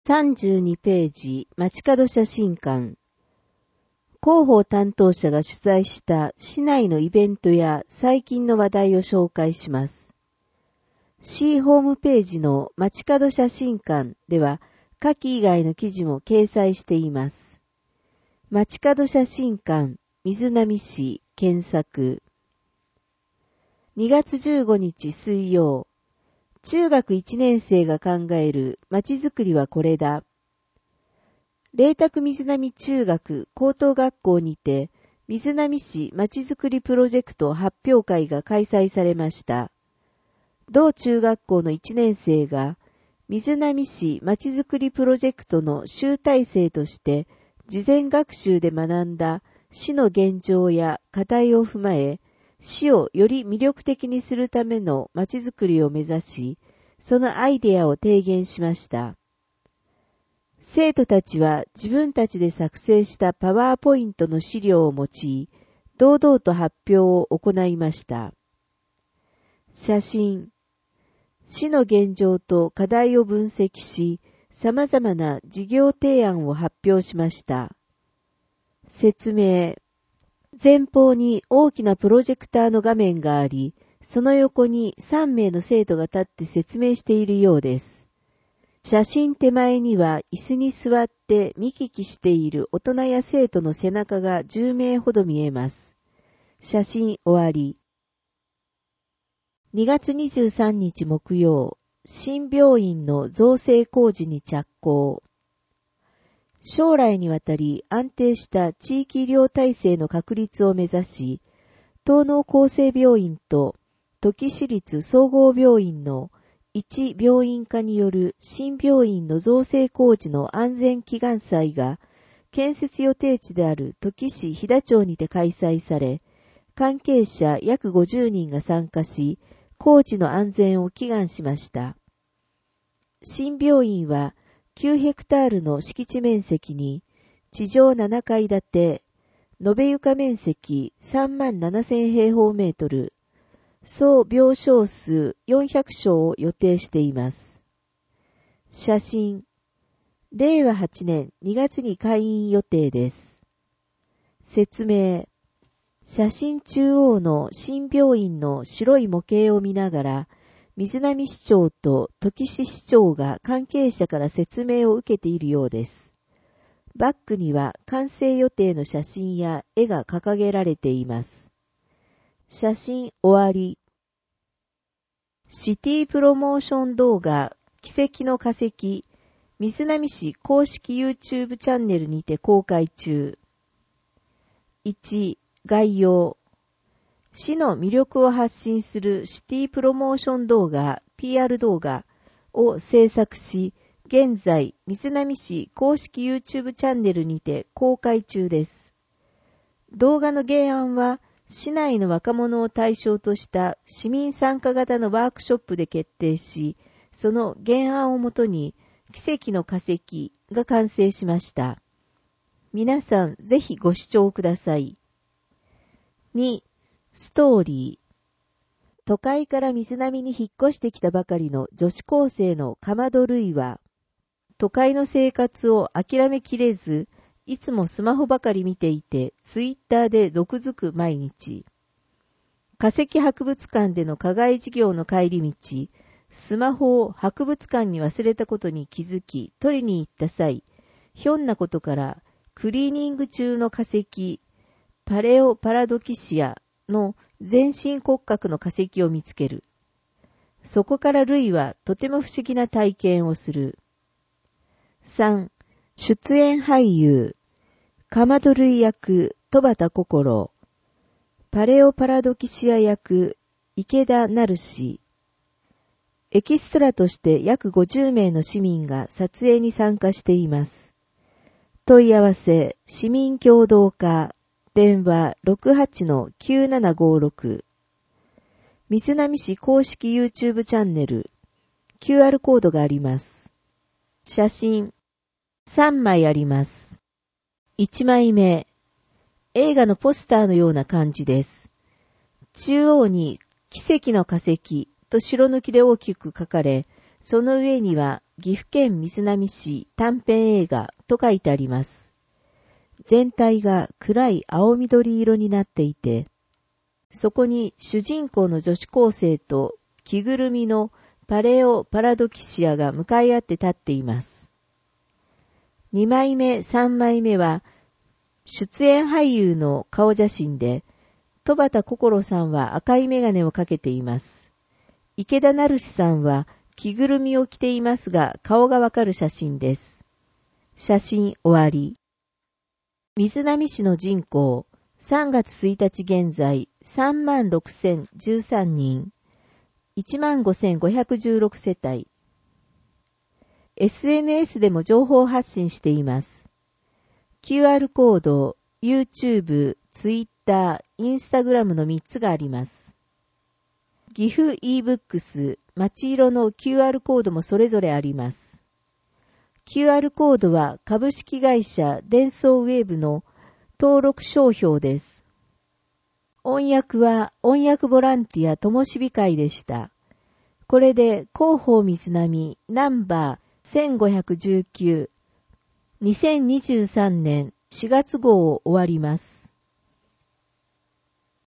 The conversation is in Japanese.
32ページ、街角写真館。広報担当者が主催した市内のイベントや最近の話題を紹介します。市ホームページの街角写真館では、下記以外の記事も掲載しています。街角写真館、瑞浪市、検索。2月15日水曜、中学1年生が考える街づくりはこれだ。麗澤瑞浪中学高等学校にて、瑞浪市街づくりプロジェクト発表会が開催されました。同中学校の1年生が、瑞浪市街づくりプロジェクトの集大成として、事前学習で学んだ市の現状や課題を踏まえ、市をより魅力的にするためのまちづくりを目指し、そのアイデアを提言しました。生徒たちは自分たちで作成したパワーポイントの資料を用い、堂々と発表を行いました。写真。市の現状と課題を分析し、様々な事業提案を発表しました。説明。前方に大きなプロジェクターの画面があり、その横に3名の生徒が立って説明しているようです。写真手前には椅子に座って見聞きしている大人や生徒の背中が10名ほど見えます。写真終わり。2月23日木曜、新病院の造成工事に着工。将来にわたり安定した地域医療体制の確立を目指し、東農厚生病院と土岐市立総合病院の一病院化による新病院の造成工事の安全祈願祭が建設予定地である土岐市飛騨町にて開催され、関係者約50人が参加し、工事の安全を祈願しました。新病院は9ヘクタールの敷地面積に地上7階建て、延べ床面積37,000平方メートル、総病床数400床を予定しています。写真。令和8年2月に開院予定です。説明。写真中央の新病院の白い模型を見ながら、瑞浪市長と土岐市市長が関係者から説明を受けているようです。バックには完成予定の写真や絵が掲げられています。写真終わり。シティプロモーション動画、奇跡の化石、瑞浪市公式 YouTube チャンネルにて公開中。1、概要。市の魅力を発信するシティプロモーション動画、PR 動画を制作し、現在、瑞浪市公式 YouTube チャンネルにて公開中です。動画の原案は、市内の若者を対象とした市民参加型のワークショップで決定し、その原案をもとに、奇跡の化石が完成しました。皆さん、ぜひご視聴ください。2、ストーリー。都会から瑞浪に引っ越してきたばかりの女子高生のかまどるいは、都会の生活を諦めきれず、いつもスマホばかり見ていて、ツイッターで毒づく毎日。化石博物館での課外授業の帰り道、スマホを博物館に忘れたことに気づき、取りに行った際、ひょんなことからクリーニング中の化石、パレオパラドキシアの全身骨格の化石を見つける。そこからルイはとても不思議な体験をする。3. 出演俳優、かまどるい役、戸畑心、パレオパラドキシア役、池田成志。エキストラとして約50名の市民が撮影に参加しています。問い合わせ、市民協同課、電話 68-9756。瑞浪市公式 YouTube チャンネル、QR コードがあります。写真、3枚あります。1枚目、映画のポスターのような感じです。中央に奇跡の化石と白抜きで大きく書かれ、その上には岐阜県瑞浪市短編映画と書いてあります。全体が暗い青緑色になっていて、そこに主人公の女子高生と着ぐるみのパレオ・パラドキシアが向かい合って立っています。2枚目、3枚目は出演俳優の顔写真で、戸畑心さんは赤い眼鏡をかけています。池田成志さんは着ぐるみを着ていますが、顔がわかる写真です。写真終わり。瑞浪市の人口、3月1日現在 36,013 人、15,516 世帯。SNS でも情報発信しています。QR コード、YouTube、Twitter、Instagram の3つがあります。岐阜 eBooks、町色の QR コードもそれぞれあります。QR コードは株式会社デンソーウェーブの登録商標です。音訳は音訳ボランティアともしび会でした。これで広報瑞浪ナンバー1519 2023年4月号を終わります。